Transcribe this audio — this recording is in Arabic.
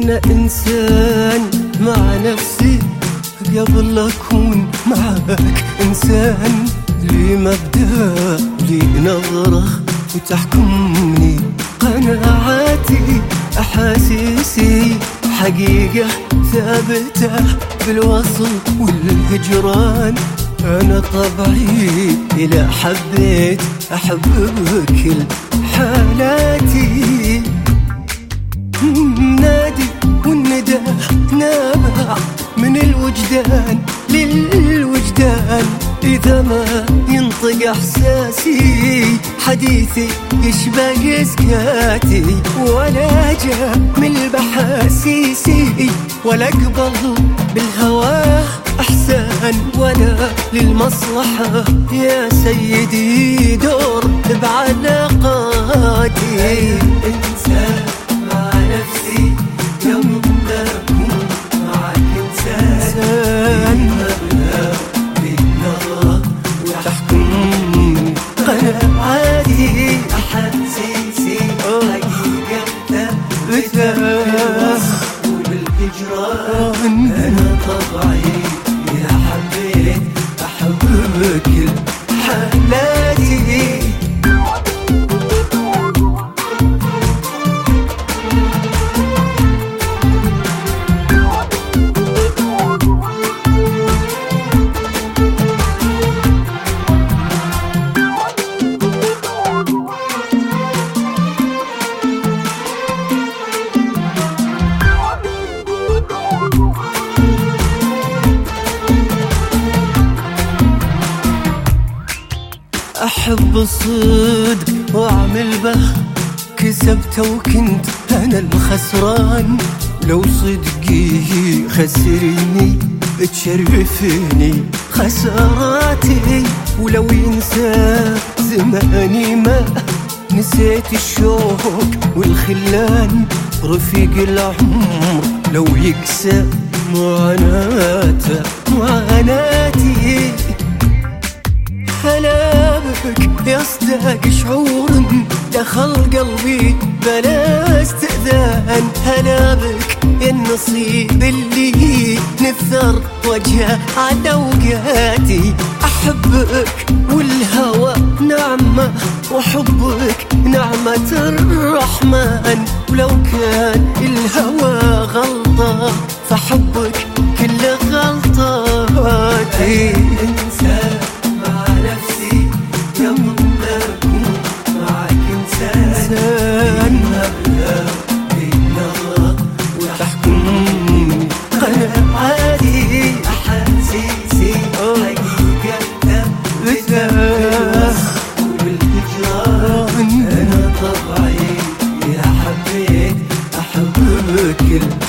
أنا إنسان مع نفسي قبل أكون معاك إنسان، لي مبدأ لي نظرة وتحكمني قناعاتي أحاسيسي حقيقة ثابتة بالوصل والهجران. أنا طبعي إذا حبيت أحب بكل حالاتي، نادي والندى نابع من الوجدان للوجدان، إذا ما ينطق إحساسي حديثي يشبه إسكاتي، ولا جاء من البحاسيسي ولا قبل بالهوى أحسان ولا للمصلحة يا سيدي دور بعلاقاتي. إنسان مع نفسي يوم أكون معك إنسان، مبلغ بالنظرة وتحكمني قناعاتي أحاسيسي حقيقة بالوصف والهجران. أنا طبعي إذا حبيت أحب بكل حالاتي. أحب الصدق وأعمل به كسبت وكنت أنا الخسران، لو صدقي خسرني تشرفني خساراتي، ولو ينسى زماني ما نسيت الشوق والخلان، رفيق العمر لو يكسى معاناتي. هلا بك يا صداق شعور دخل قلبي بلا استئذان، هلا بك يا النصيب اللي نثر وجهه على اوقاتي. احبك والهوى نعمه وحبك نعمه الرحمن، ولو كان الهوى غلطه فحبك كل غلطاتي. إنسان مع نفسي يوم أكون معك إنسان، مبلغ بالنظرة وتحكمني قناعاتي أحاسيسي حقيقة بالوصف والهجران. أنا طبعي إذا حبيت أحب بكل